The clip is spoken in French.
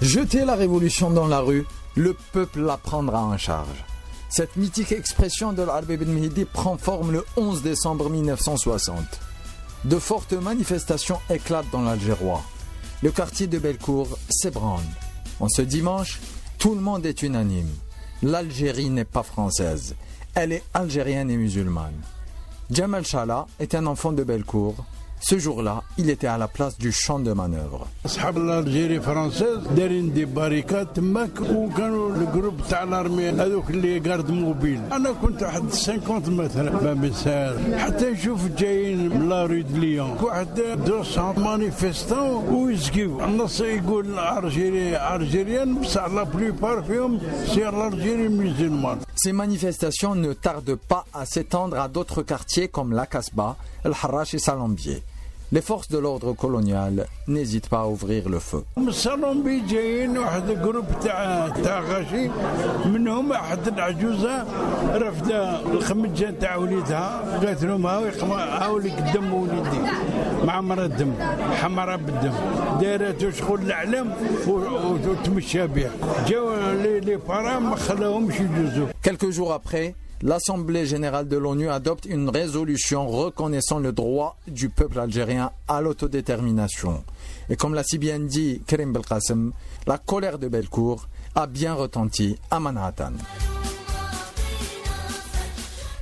Jeter la révolution dans la rue, le peuple la prendra en charge. Cette mythique expression de l'Arbi Ben Mehdi prend forme le 11 décembre 1960. De fortes manifestations éclatent dans l'Algérois. Le quartier de Bellecour s'ébranle. En ce dimanche, tout le monde est unanime. L'Algérie n'est pas française. Elle est algérienne et musulmane. Djemal Chala est un enfant de Bellecour. Ce jour-là, il était à la place du champ de manœuvre. أصحاب الجزائر فرنساز دايرين دي باريكات تماك وكانوا الجروب تاع الارمي هذوك اللي غارد موبيل انا كنت واحد 50 مثلا ما بنساهل حتى نشوف جايين من لا ريد ليون واحد 200 مانيفيستون ويسكيو النص يقول الجيريان بصح لا بلوبار فيهم سي الجيري مسلمان. Ces manifestations ne tardent pas à s'étendre à d'autres quartiers comme la Casbah, El Harrach et Salambier. Les forces de l'ordre colonial n'hésitent pas à ouvrir le feu. من صالونبي جايين واحد الجروب تاع غاشي منهم واحد العجوزه رفده الخمجه تاع وليدها قالت لهم هاوليك الدم وليدي مع مرة الدم حمراء بالدم دايرته شغل العلم وتمشى بها جاو لي بارا ما خلاهمش يجوزوا. Quelques jours après, l'Assemblée générale de l'ONU adopte une résolution reconnaissant le droit du peuple algérien à l'autodétermination. Et comme l'a si bien dit Karim Belkacem, la colère de Bellecour a bien retenti à Manhattan.